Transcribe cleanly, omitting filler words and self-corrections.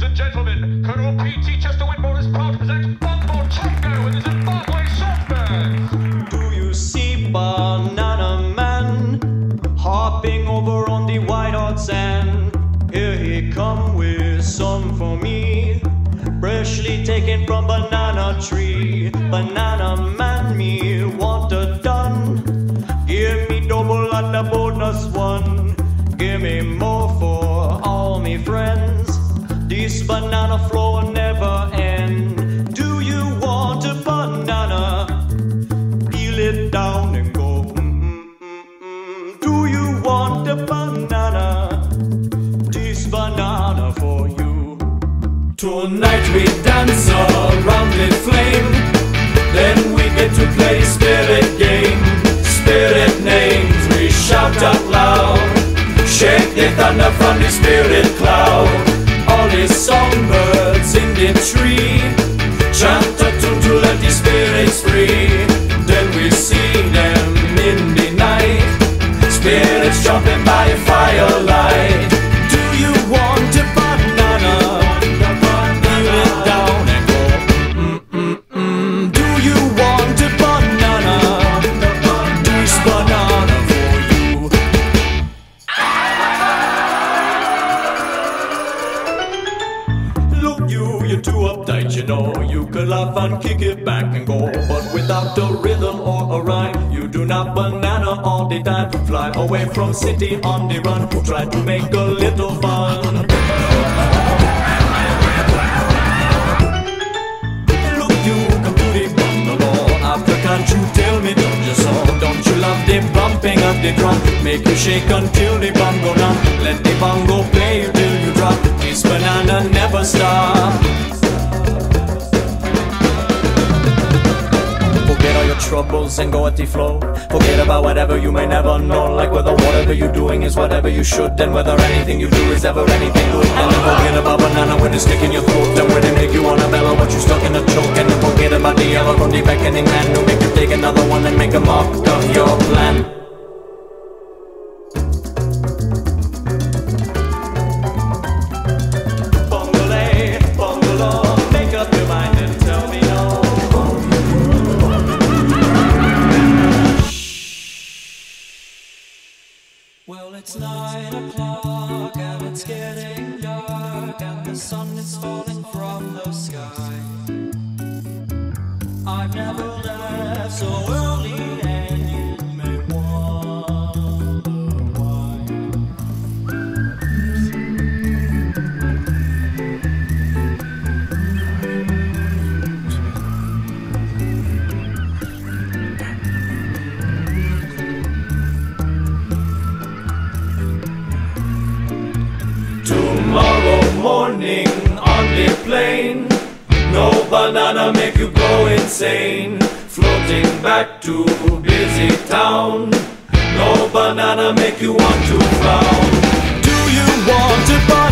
and gentlemen, Colonel P.T. Chester Whitmore is proud to present Bongo Tango in the Zimbabwe Soft Band. Do you see Banana Man hopping over on the white hot sand? Here he come with some for me, freshly taken from banana tree. Banana Man, me want a done. Give me double and a bonus one. Give me more for all me friends. This banana flow will never end. Do you want a banana? Peel it down and go. Do you want a banana? This banana for you. Tonight we dance around the flame. Then we get to play spirit game. Spirit names we shout out loud. Shake the thunder from the spirit cloud. All the songbirds in the tree chant a tune to let the spirits free. Then we see them in the night, spirits jumping by firelight. Do you want a banana? Peel it down and go. Do you want a banana? This banana for you. Look, you're too uptight, you know. You could laugh and kick it back and go, but without a rhythm or a rhyme, you do not banana all the time. Fly away from city on the run. Try to make a little fun. Look, you come to the bungalow. After can't you tell me, don't you so? Don't you love the bumping of the drum? Make you shake until the bongo down. Let the bongo play you till you drop. This banana never stop. Forget all your troubles and go at the flow. Forget about whatever you may never know. Like whether whatever you're doing is whatever you should, and whether anything you do is ever anything good. And then forget about banana when it's sticking your throat, and when they make you wanna bellow but you stuck in a choke. And then forget about the yellow from the beckoning man who make you take another one and make a mock of your plan. Well, it's 9 o'clock and it's getting dark and the sun is falling from the sky. I've never left so early and you may wonder why. Tomorrow morning on the plane, no banana make you go insane. Floating back to busy town, no banana make you want to frown. Do you want to buy